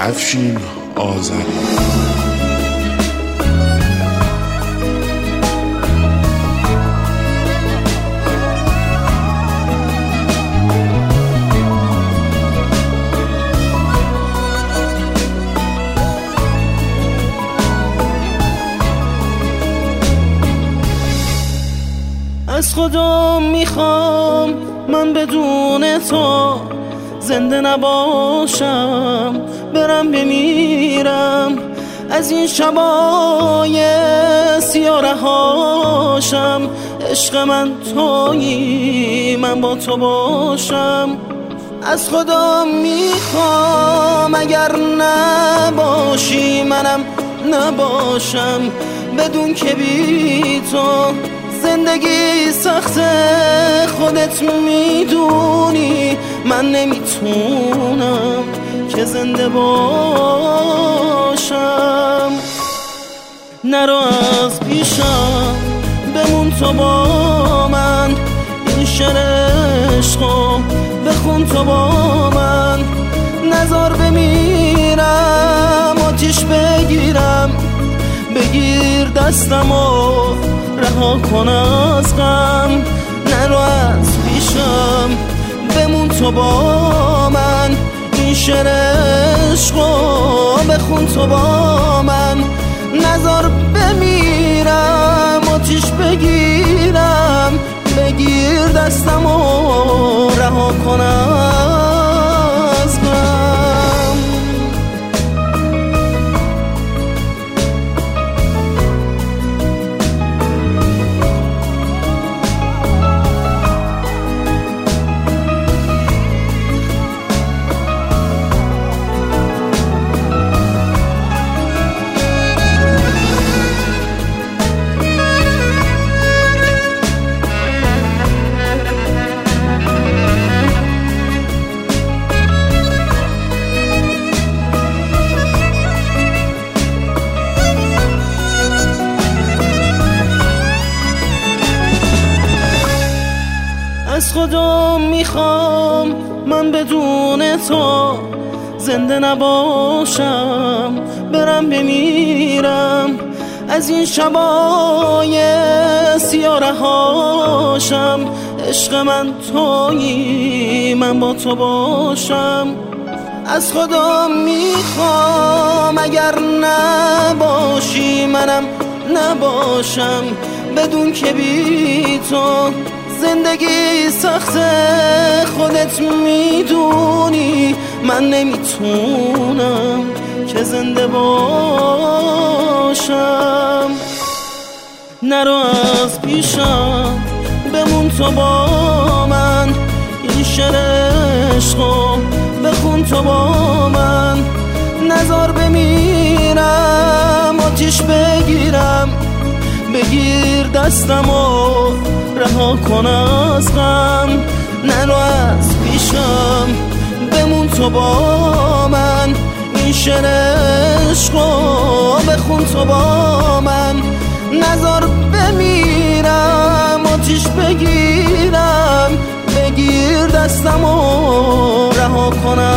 افشین آذری. از خدا میخوام من بدون تو زنده نباشم، برم بمیرم از این شبای سیاه رهاشم. عشق من تویی، من با تو باشم. از خدا میخوام اگر نباشی منم نباشم، بدون که بی تو زندگی سخته. خودت میدونی من نمیتونم که زنده باشم. نرو از پیشم، بمون تو با من، این شعر عشقو بخون تو با من. نزار بمیرم آتیش بگیرم، بگیر دستمو رها کن از غم. نرو از پیشم، بمون تو با من، این شعر عشقو بخون تو با من. نزار بمیرم آتیش بگیرم، بگیر دستمو رها کن از غم. از خدا میخوام من بدون تو زنده نباشم، برم بمیرم از این شبای سیاه رهاشم. عشق من تویی، من با تو باشم. از خدا میخوام اگر نباشی منم نباشم، بدون که بی تو زندگی سخته. خودت میدونی من نمیتونم که زنده باشم. نرو از پیشم، بمون تو با من، این شعر عشقو بخون تو با من. نزار بمیرم آتیش بگیرم، بگیر دستمو رها کن از غم. نرو از پیشم، بمون تو با من، این شعر عشقو بخون تو با من. نزار بمیرم آتیش بگیرم، بگیر دستمو رها کن